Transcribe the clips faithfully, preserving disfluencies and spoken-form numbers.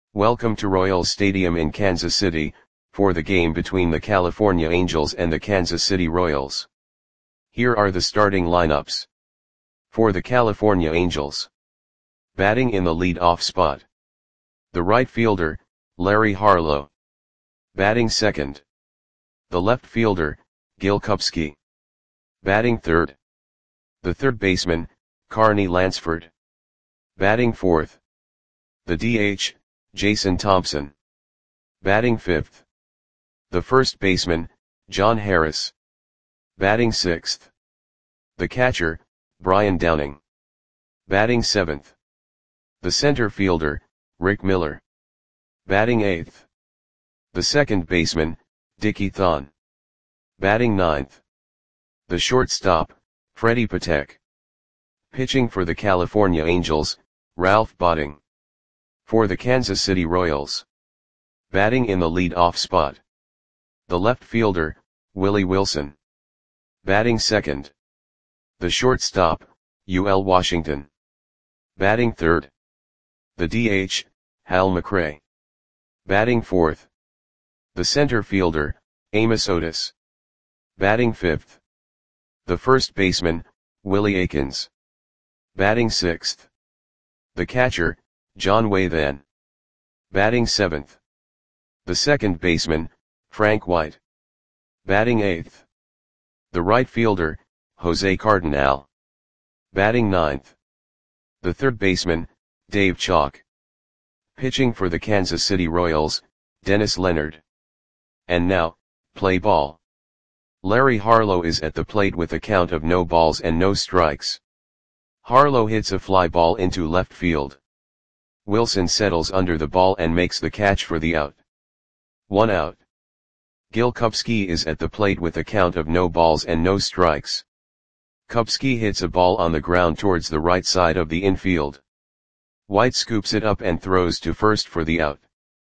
Welcome to Royals Stadium in Kansas City, for the game between the California Angels and the Kansas City Royals. Here are the starting lineups. For the California Angels. Batting in the lead-off spot. The right fielder, Larry Harlow. Batting second. The left fielder, Gil Kupski. Batting third. The third baseman, Carney Lansford. Batting fourth. The D H, Jason Thompson. Batting fifth. The first baseman, John Harris. Batting sixth. The catcher, Brian Downing. Batting seventh. The center fielder, Rick Miller. Batting eighth. The second baseman, Dickie Thon. Batting ninth. The shortstop, Freddie Patek. Pitching for the California Angels, Ralph Botting. For the Kansas City Royals. Batting in the lead-off spot. The left fielder, Willie Wilson. Batting second. The shortstop, U L Washington. Batting third. The D H, Hal McRae. Batting fourth. The center fielder, Amos Otis. Batting fifth. The first baseman, Willie Aikens. Batting sixth. The catcher, John Wathan. Batting seventh. The second baseman, Frank White. Batting eighth. The right fielder, Jose Cardinal. Batting ninth. The third baseman, Dave Chalk. Pitching for the Kansas City Royals, Dennis Leonard. And now, play ball. Larry Harlow is at the plate with a count of no balls and no strikes. Harlow hits a fly ball into left field. Wilson settles under the ball and makes the catch for the out. One out. Gil Kupski is at the plate with a count of no balls and no strikes. Kupski hits a ball on the ground towards the right side of the infield. White scoops it up and throws to first for the out.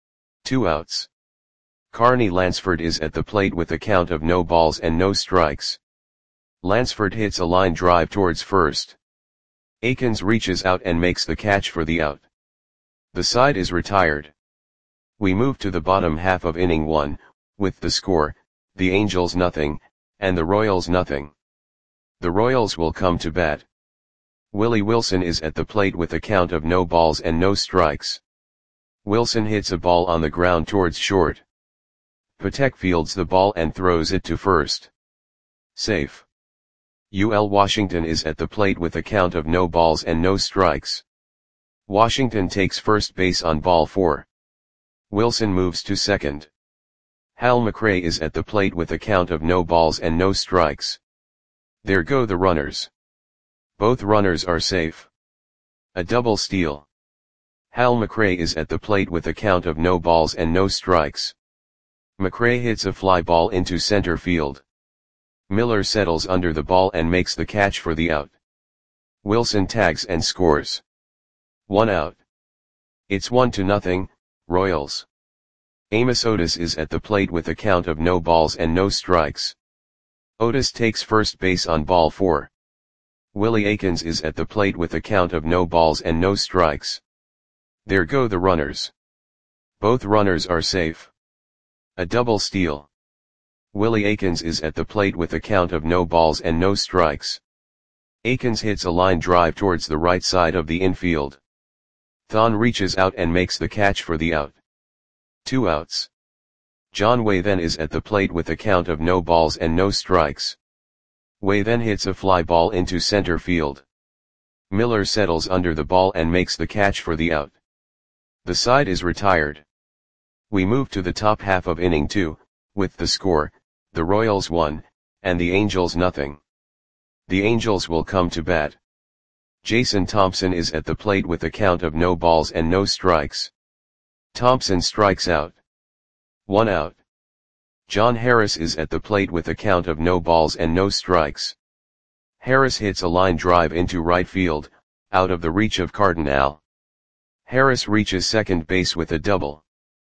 Two outs. Carney Lansford is at the plate with a count of no balls and no strikes. Lansford hits a line drive towards first. Aikens reaches out and makes the catch for the out. The side is retired. We move to the bottom half of inning one, with the score, the Angels nothing, and the Royals nothing. The Royals will come to bat. Willie Wilson is at the plate with a count of no balls and no strikes. Wilson hits a ball on the ground towards short. Patek fields the ball and throws it to first. Safe. U L Washington is at the plate with a count of no balls and no strikes. Washington takes first base on ball four. Wilson moves to second. Hal McRae is at the plate with a count of no balls and no strikes. There go the runners. Both runners are safe. A double steal. Hal McRae is at the plate with a count of no balls and no strikes. McRae hits a fly ball into center field. Miller settles under the ball and makes the catch for the out. Wilson tags and scores. One out. It's one to nothing, Royals. Amos Otis is at the plate with a count of no balls and no strikes. Otis takes first base on ball four. Willie Aikens is at the plate with a count of no balls and no strikes. There go the runners. Both runners are safe. A double steal. Willie Aikens is at the plate with a count of no balls and no strikes. Aikens hits a line drive towards the right side of the infield. Thon reaches out and makes the catch for the out. Two outs. John Wathan is at the plate with a count of no balls and no strikes. Wathan hits a fly ball into center field. Miller settles under the ball and makes the catch for the out. The side is retired. We move to the top half of inning two, with the score, the Royals one, and the Angels nothing. The Angels will come to bat. Jason Thompson is at the plate with a count of no balls and no strikes. Thompson strikes out. One out. John Harris is at the plate with a count of no balls and no strikes. Harris hits a line drive into right field, out of the reach of Cardinal. Harris reaches second base with a double.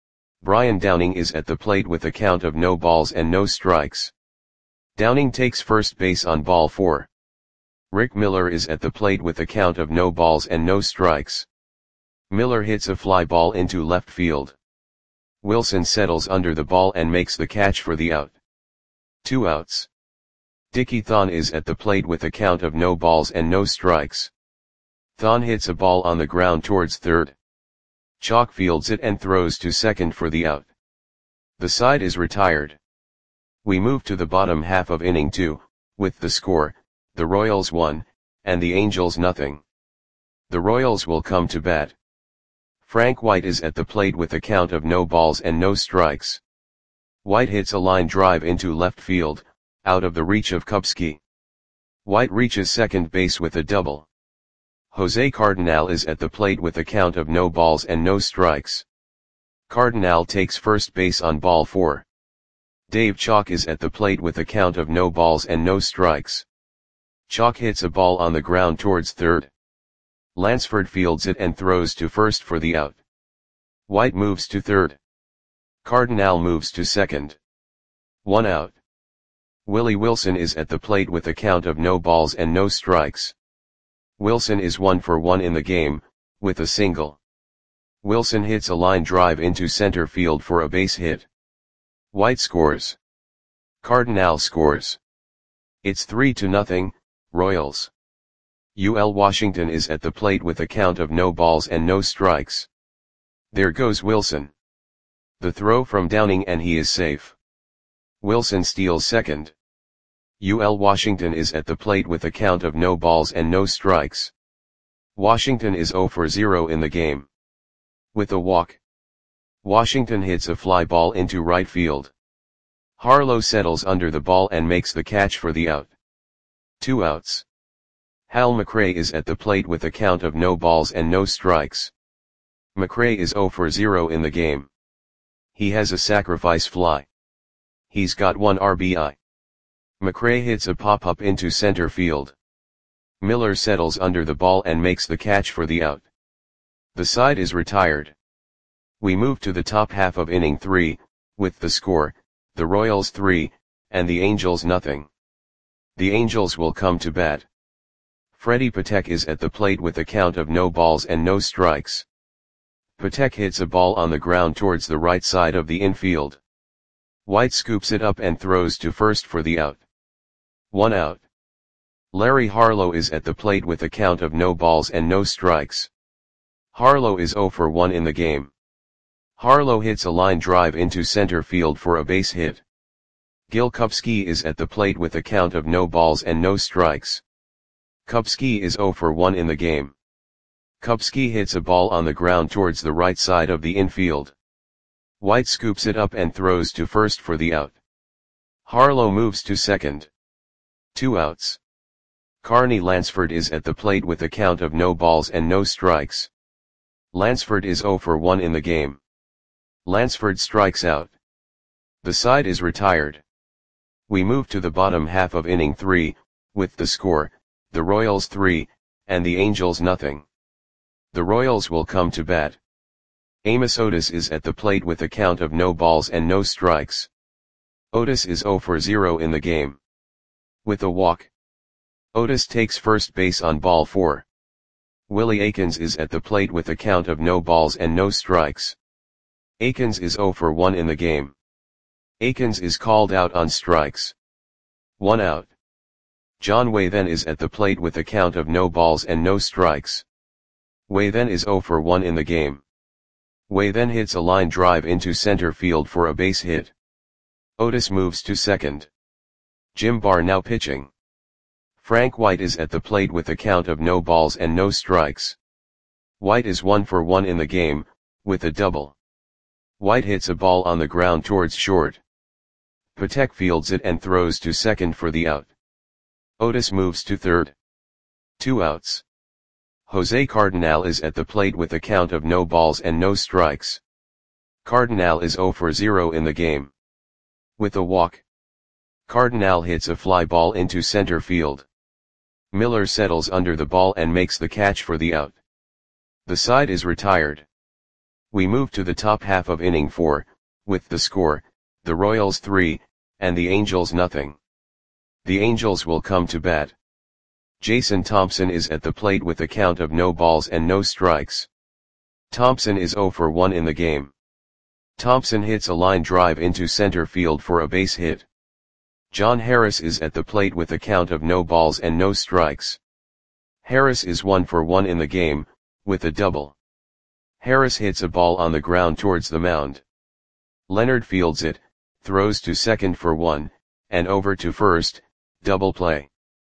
Brian Downing is at the plate with a count of no balls and no strikes. Downing takes first base on ball four. Rick Miller is at the plate with a count of no balls and no strikes. Miller hits a fly ball into left field. Wilson settles under the ball and makes the catch for the out. Two outs. Dickie Thon is at the plate with a count of no balls and no strikes. Thon hits a ball on the ground towards third. Chalk fields it and throws to second for the out. The side is retired. We move to the bottom half of inning two, with the score, the Royals one, and the Angels nothing. The Royals will come to bat. Frank White is at the plate with a count of no balls and no strikes. White hits a line drive into left field, out of the reach of Kupski. White reaches second base with a double. Jose Cardinal is at the plate with a count of no balls and no strikes. Cardinal takes first base on ball four. Dave Chalk is at the plate with a count of no balls and no strikes. Chalk hits a ball on the ground towards third. Lansford fields it and throws to first for the out. White moves to third. Cardinal moves to second. One out. Willie Wilson is at the plate with a count of no balls and no strikes. Wilson is one for one in the game, with a single. Wilson hits a line drive into center field for a base hit. White scores. Cardinal scores. It's three to nothing, Royals. U L Washington is at the plate with a count of no balls and no strikes. There goes Wilson. The throw from Downing and he is safe. Wilson steals second. U L Washington is at the plate with a count of no balls and no strikes. Washington is zero for zero in the game. With a walk, Washington hits a fly ball into right field. Harlow settles under the ball and makes the catch for the out. Two outs. Hal McRae is at the plate with a count of no balls and no strikes. McRae is zero for zero in the game. He has a sacrifice fly. He's got one R B I. McRae hits a pop-up into center field. Miller settles under the ball and makes the catch for the out. The side is retired. We move to the top half of inning three, with the score, the Royals three, and the Angels nothing. The Angels will come to bat. Freddie Patek is at the plate with a count of no balls and no strikes. Patek hits a ball on the ground towards the right side of the infield. White scoops it up and throws to first for the out. One out. Larry Harlow is at the plate with a count of no balls and no strikes. Harlow is zero for one in the game. Harlow hits a line drive into center field for a base hit. Gil Kupski is at the plate with a count of no balls and no strikes. Kupski is zero for one in the game. Kupski hits a ball on the ground towards the right side of the infield. White scoops it up and throws to first for the out. Harlow moves to second. Two outs. Carney Lansford is at the plate with a count of no balls and no strikes. Lansford is zero for one in the game. Lansford strikes out. The side is retired. We move to the bottom half of inning three, with the score, the Royals three, and the Angels nothing. The Royals will come to bat. Amos Otis is at the plate with a count of no balls and no strikes. Otis is zero for zero in the game. With a walk, Otis takes first base on ball four. Willie Aikens is at the plate with a count of no balls and no strikes. Aikens is zero for one in the game. Aikens is called out on strikes. One out. John Wathen is at the plate with a count of no balls and no strikes. Wathen is zero for one in the game. Wathen hits a line drive into center field for a base hit. Otis moves to second. Jim Barr now pitching. Frank White is at the plate with a count of no balls and no strikes. White is one for one in the game, with a double. White hits a ball on the ground towards short. Patek fields it and throws to second for the out. Otis moves to third. Two outs. Jose Cardinal is at the plate with a count of no balls and no strikes. Cardinal is zero for zero in the game. With a walk, Cardinal hits a fly ball into center field. Miller settles under the ball and makes the catch for the out. The side is retired. We move to the top half of inning four, with the score, the Royals three, and the Angels nothing. The Angels will come to bat. Jason Thompson is at the plate with a count of no balls and no strikes. Thompson is zero for one in the game. Thompson hits a line drive into center field for a base hit. John Harris is at the plate with a count of no balls and no strikes. Harris is one for one in the game, with a double. Harris hits a ball on the ground towards the mound. Leonard fields it, throws to second for one, and over to first, double play.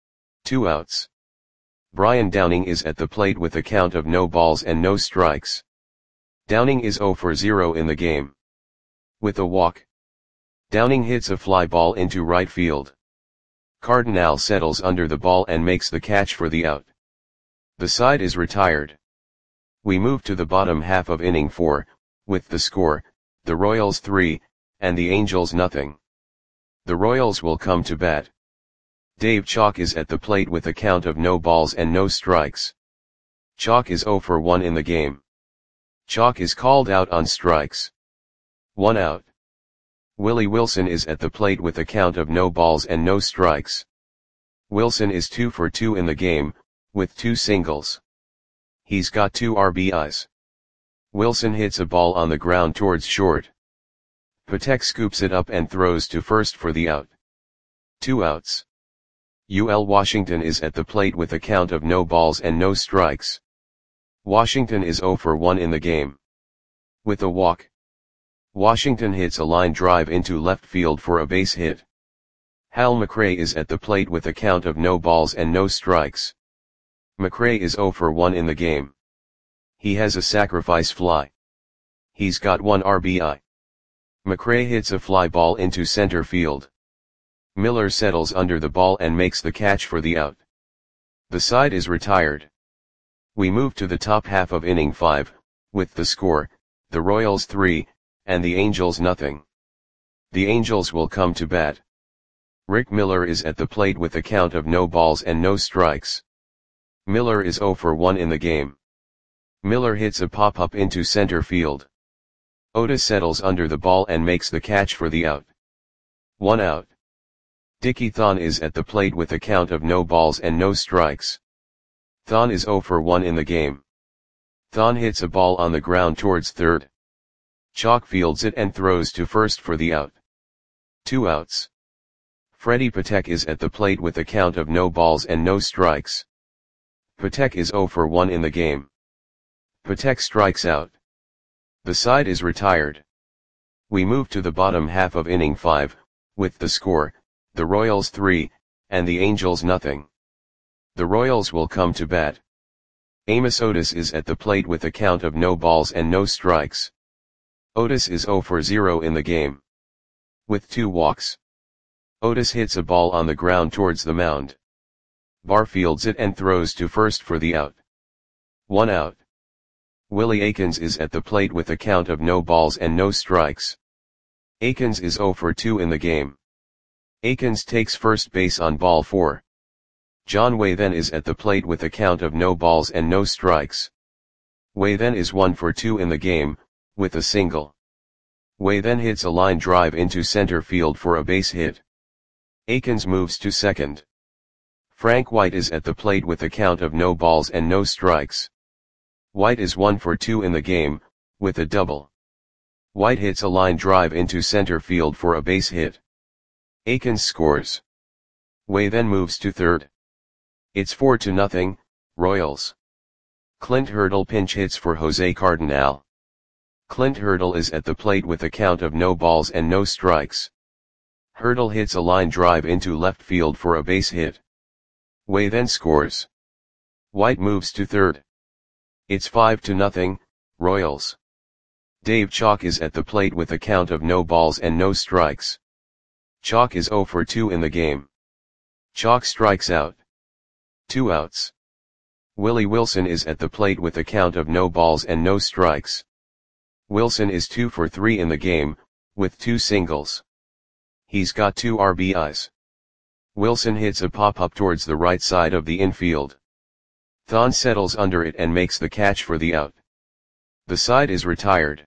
Two outs. Brian Downing is at the plate with a count of no balls and no strikes. Downing is zero for zero in the game. With a walk. Downing hits a fly ball into right field. Cardinal settles under the ball and makes the catch for the out. The side is retired. We move to the bottom half of inning four, with the score, the Royals three, and the Angels nothing. The Royals will come to bat. Dave Chalk is at the plate with a count of no balls and no strikes. Chalk is zero for one in the game. Chalk is called out on strikes. One out. Willie Wilson is at the plate with a count of no balls and no strikes. Wilson is two for two in the game, with two singles. He's got two R B Is. Wilson hits a ball on the ground towards short. Patek scoops it up and throws to first for the out. Two outs. U L Washington is at the plate with a count of no balls and no strikes. Washington is zero for one in the game. With a walk. Washington hits a line drive into left field for a base hit. Hal McRae is at the plate with a count of no balls and no strikes. McRae is zero for one in the game. He has a sacrifice fly. He's got one R B I. McRae hits a fly ball into center field. Miller settles under the ball and makes the catch for the out. The side is retired. We move to the top half of inning five, with the score, the Royals three, and the Angels nothing. The Angels will come to bat. Rick Miller is at the plate with a count of no balls and no strikes. Miller is zero for one in the game. Miller hits a pop-up into center field. Otis settles under the ball and makes the catch for the out. One out. Dickie Thon is at the plate with a count of no balls and no strikes. Thon is zero for one in the game. Thon hits a ball on the ground towards third. Chalk fields it and throws to first for the out. Two outs. Freddie Patek is at the plate with a count of no balls and no strikes. Patek is zero for one in the game. Patek strikes out. The side is retired. We move to the bottom half of inning five, with the score, the Royals three, and the Angels nothing. The Royals will come to bat. Amos Otis is at the plate with a count of no balls and no strikes. Otis is zero for zero in the game. With two walks. Otis hits a ball on the ground towards the mound. Barr fields it and throws to first for the out. One out. Willie Aikens is at the plate with a count of no balls and no strikes. Aikens is zero for two in the game. Aikens takes first base on ball four. John Way then is at the plate with a count of no balls and no strikes. Way then is one for two in the game, with a single. Way then hits a line drive into center field for a base hit. Aikens moves to second. Frank White is at the plate with a count of no balls and no strikes. White is one for two in the game, with a double. White hits a line drive into center field for a base hit. Aikens scores. Way then moves to third. It's four to nothing, Royals. Clint Hurdle pinch hits for Jose Cardinal. Clint Hurdle is at the plate with a count of no balls and no strikes. Hurdle hits a line drive into left field for a base hit. Way then scores. White moves to third. It's five to nothing, Royals. Dave Chalk is at the plate with a count of no balls and no strikes. Chalk is zero for two in the game. Chalk strikes out. Two outs. Willie Wilson is at the plate with a count of no balls and no strikes. Wilson is two for three in the game, with two singles. He's got two R B Is. Wilson hits a pop-up towards the right side of the infield. Thon settles under it and makes the catch for the out. The side is retired.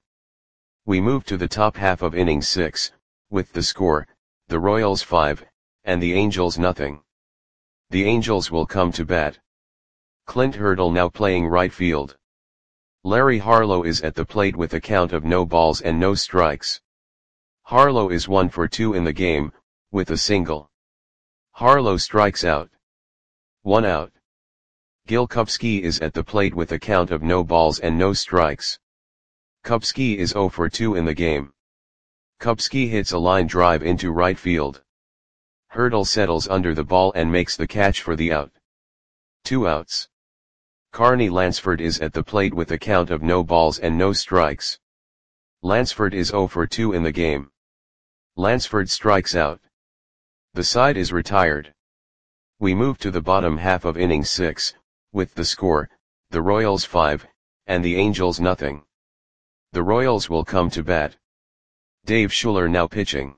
We move to the top half of inning six, with the score, the Royals five, and the Angels nothing. The Angels will come to bat. Clint Hurdle now playing right field. Larry Harlow is at the plate with a count of no balls and no strikes. Harlow is one for two in the game, with a single. Harlow strikes out. One out. Gil Kupski is at the plate with a count of no balls and no strikes. Kupski is zero for two in the game. Kupski hits a line drive into right field. Hurdle settles under the ball and makes the catch for the out. Two outs. Carney Lansford is at the plate with a count of no balls and no strikes. Lansford is zero for two in the game. Lansford strikes out. The side is retired. We move to the bottom half of inning six, with the score, the Royals five, and the Angels nothing. The Royals will come to bat. Dave Schuler now pitching.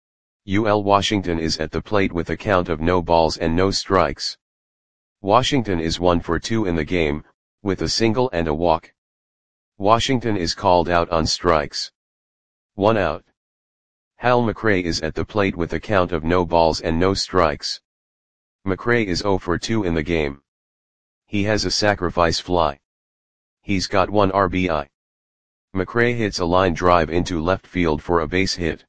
U L Washington is at the plate with a count of no balls and no strikes. Washington is one for two in the game, with a single and a walk. Washington is called out on strikes. One out. Hal McRae is at the plate with a count of no balls and no strikes. McRae is zero for two in the game. He has a sacrifice fly. He's got one R B I. McRae hits a line drive into left field for a base hit.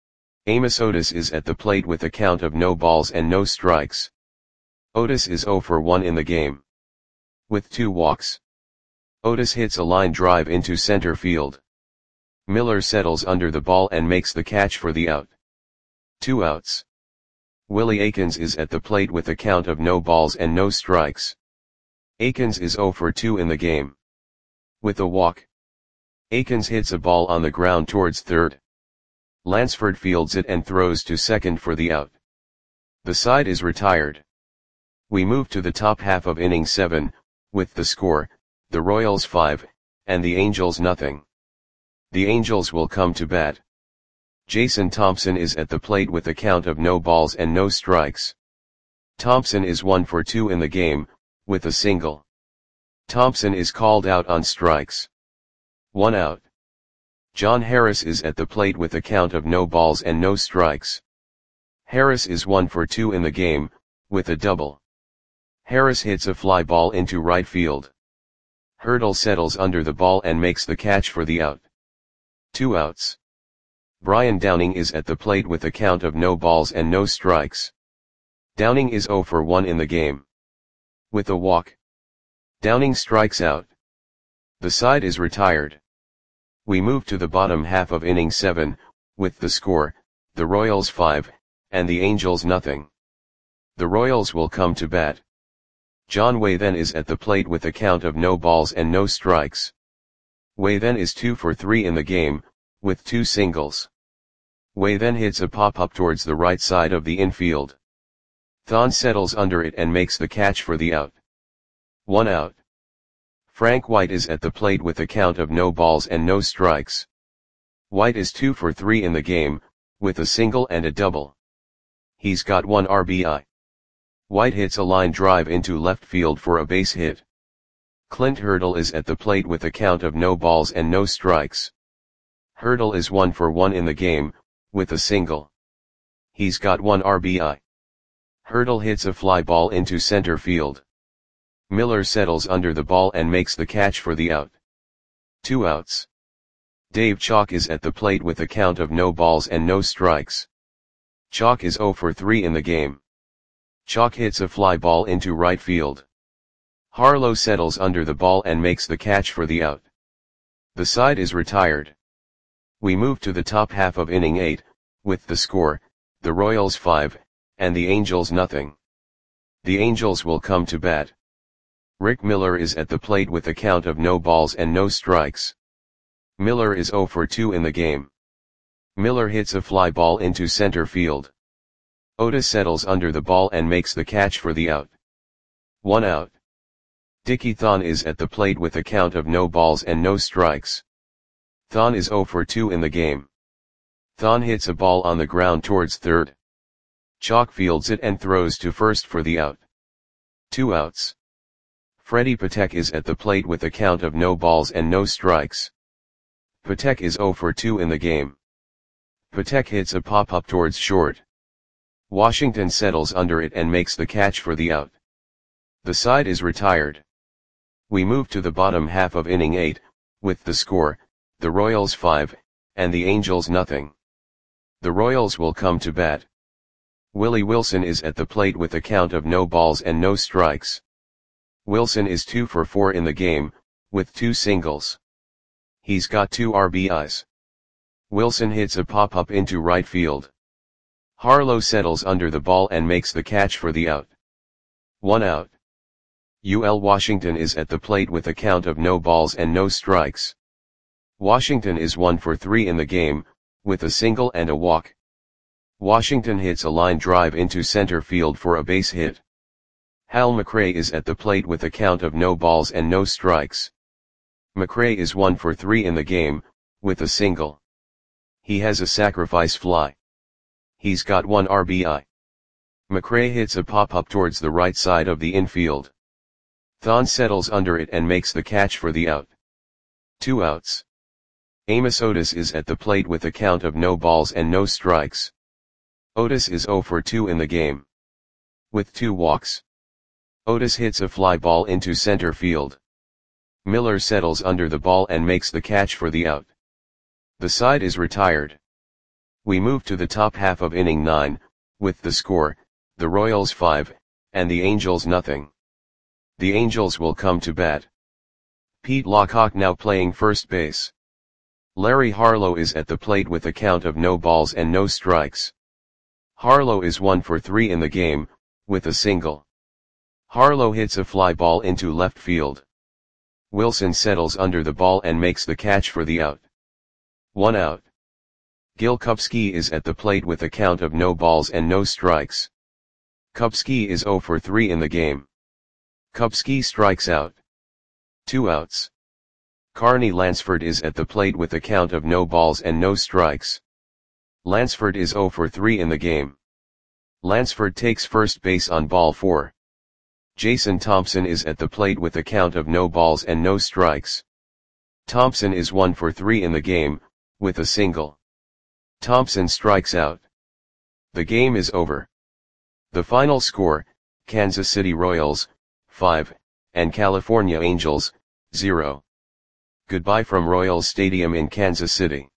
Amos Otis is at the plate with a count of no balls and no strikes. Otis is zero for one in the game. With two walks. Otis hits a line drive into center field. Miller settles under the ball and makes the catch for the out. Two outs. Willie Aikens is at the plate with a count of no balls and no strikes. Aikens is zero for two in the game. With a walk. Aikens hits a ball on the ground towards third. Lansford fields it and throws to second for the out. The side is retired. We move to the top half of inning seven, with the score, the Royals five, and the Angels nothing. The Angels will come to bat. Jason Thompson is at the plate with a count of no balls and no strikes. Thompson is one for two in the game, with a single. Thompson is called out on strikes. One out. John Harris is at the plate with a count of no balls and no strikes. Harris is one for two in the game, with a double. Harris hits a fly ball into right field. Hurdle settles under the ball and makes the catch for the out. Two outs. Brian Downing is at the plate with a count of no balls and no strikes. Downing is zero for one in the game. With a walk. Downing strikes out. The side is retired. We move to the bottom half of inning seven, with the score, the Royals five, and the Angels nothing. The Royals will come to bat. John Waythen is at the plate with a count of no balls and no strikes. Waythen is two for three in the game, with two singles. Waythen hits a pop-up towards the right side of the infield. Thon settles under it and makes the catch for the out. One out. Frank White is at the plate with a count of no balls and no strikes. White is two for three in the game, with a single and a double. He's got one R B I. White hits a line drive into left field for a base hit. Clint Hurdle is at the plate with a count of no balls and no strikes. Hurdle is one for one in the game, with a single. He's got one R B I. Hurdle hits a fly ball into center field. Miller settles under the ball and makes the catch for the out. Two outs. Dave Chalk is at the plate with a count of no balls and no strikes. Chalk is zero for three in the game. Chalk hits a fly ball into right field. Harlow settles under the ball and makes the catch for the out. The side is retired. We move to the top half of inning eight, with the score, the Royals five, and the Angels nothing. The Angels will come to bat. Rick Miller is at the plate with a count of no balls and no strikes. Miller is zero for two in the game. Miller hits a fly ball into center field. Otis settles under the ball and makes the catch for the out. One out. Dickie Thon is at the plate with a count of no balls and no strikes. Thon is zero for two in the game. Thon hits a ball on the ground towards third. Chalk fields it and throws to first for the out. Two outs. Freddie Patek is at the plate with a count of no balls and no strikes. Patek is zero for two in the game. Patek hits a pop-up towards short. Washington settles under it and makes the catch for the out. The side is retired. We move to the bottom half of inning eight, with the score, the Royals five, and the Angels nothing. The Royals will come to bat. Willie Wilson is at the plate with a count of no balls and no strikes. Wilson is two for four in the game, with two singles. He's got two R B Is. Wilson hits a pop-up into right field. Harlow settles under the ball and makes the catch for the out. One out. U L Washington is at the plate with a count of no balls and no strikes. Washington is one for three in the game, with a single and a walk. Washington hits a line drive into center field for a base hit. Hal McRae is at the plate with a count of no balls and no strikes. McRae is one for three in the game, with a single. He has a sacrifice fly. He's got one R B I. McRae hits a pop-up towards the right side of the infield. Thon settles under it and makes the catch for the out. Two outs. Amos Otis is at the plate with a count of no balls and no strikes. Otis is zero for two in the game, with two walks. Otis hits a fly ball into center field. Miller settles under the ball and makes the catch for the out. The side is retired. We move to the top half of inning nine, with the score, the Royals five, and the Angels nothing. The Angels will come to bat. Pete Lockhawk now playing first base. Larry Harlow is at the plate with a count of no balls and no strikes. Harlow is one for three in the game, with a single. Harlow hits a fly ball into left field. Wilson settles under the ball and makes the catch for the out. One out. Gil Kupski is at the plate with a count of no balls and no strikes. Kupski is zero for three in the game. Kupski strikes out. Two outs. Carney Lansford is at the plate with a count of no balls and no strikes. Lansford is zero for three in the game. Lansford takes first base on ball four. Jason Thompson is at the plate with a count of no balls and no strikes. Thompson is one for three in the game, with a single. Thompson strikes out. The game is over. The final score, Kansas City Royals, five, and California Angels, zero. Goodbye from Royals Stadium in Kansas City.